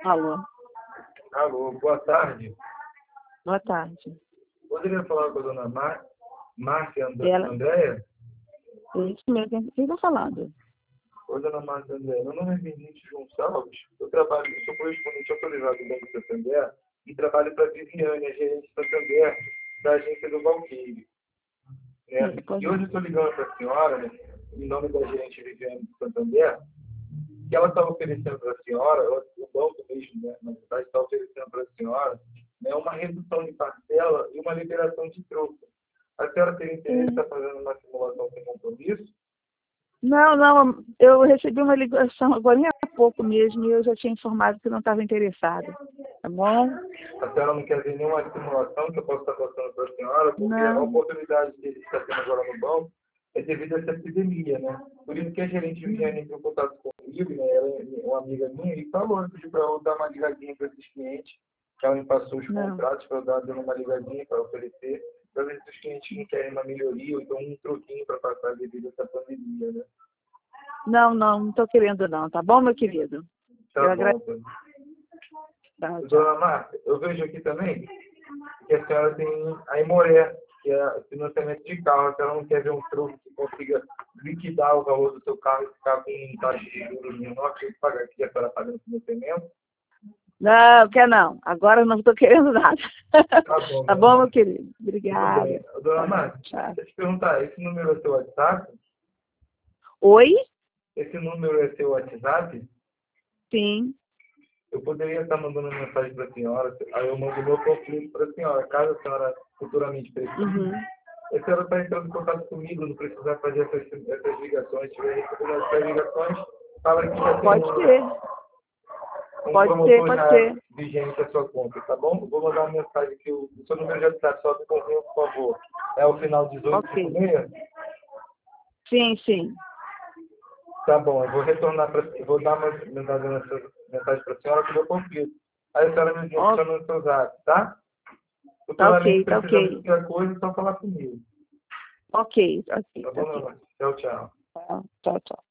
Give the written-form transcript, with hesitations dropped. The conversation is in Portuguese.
Alô, Alô, boa tarde. boa tarde. Poderia falar com a dona Márcia Ela, Andréia? é isso mesmo, quem está falando? Oi, dona Márcia Andréia. Meu nome é Vinícius Gonçalves. Eu sou correspondente autorizado do Banco Santander e trabalho para a Viviane, a gerente Santander, da agência do Valqueire. Né? Sim, pois E não. hoje eu estou ligando para a senhora, né, em nome da gerente Viviane do Santander, que ela está oferecendo para a senhora, o banco mesmo, né, na verdade, está oferecendo para a senhora, né, uma redução de parcela e uma liberação de troco. A senhora tem interesse em Sim. estar fazendo uma simulação sem compromisso? Não, não, eu recebi uma ligação agora há pouco mesmo e eu já tinha informado que não estava interessada. Tá bom? A senhora não quer ver nenhuma simulação que eu possa estar passando para a senhora, porque a Não, oportunidade que ele está tendo agora no banco é devido a essa epidemia, né? Por isso que a gerente não, Viviane entrou em contato comigo, né? Ela é uma amiga minha, e falou, pediu para eu dar uma ligadinha para esses clientes, que ela me passou os não, contratos para eu dar dando uma ligadinha para oferecer, para ver se os clientes não querem uma melhoria ou então um troquinho para passar devido a essa pandemia, né? não estou querendo não, tá bom, meu querido? Tá Eu bom, agradeço. tá. Tchau. Dona Márcia, eu vejo aqui também que a senhora tem a Imoré, que é financiamento de carro. A senhora não quer ver um truque que consiga liquidar o valor do seu carro e ficar com taxa de juros menor que paga aqui a senhora pagando financiamento? Não, quer não. Agora eu não estou querendo nada. Tá bom, Tá dona bom, meu Márcia. querido? Tudo Obrigada. bem. Dona Tá, Márcia, tchau. deixa eu te perguntar, esse número é seu WhatsApp? Oi? Esse número é seu WhatsApp? Sim. Eu poderia estar mandando mensagem para a senhora, aí eu mando meu conflito para a senhora, caso a senhora futuramente precise. Uhum. A senhora está entrando em contato comigo, não precisar fazer essas ligações. Se tiver recebido essas ligações, fala que já tem Pode ser. um Pode ser, promotor pode já ser. vigente a sua conta, tá bom? Eu vou mandar uma mensagem aqui, o seu número já está, só me confirma, por favor. É o final Ok. 1856? Sim, sim. Tá bom, eu vou retornar eu vou dar uma mensagem para a senhora que eu confio. Aí a senhora me Ó, adiciona no seu zap, tá? tá Futuramente, ok, tá precisando de ok. qualquer coisa, é só falar comigo. Ok, ok, Tá tá bom, meu ok. irmão? Tchau, tchau. Tchau, tchau.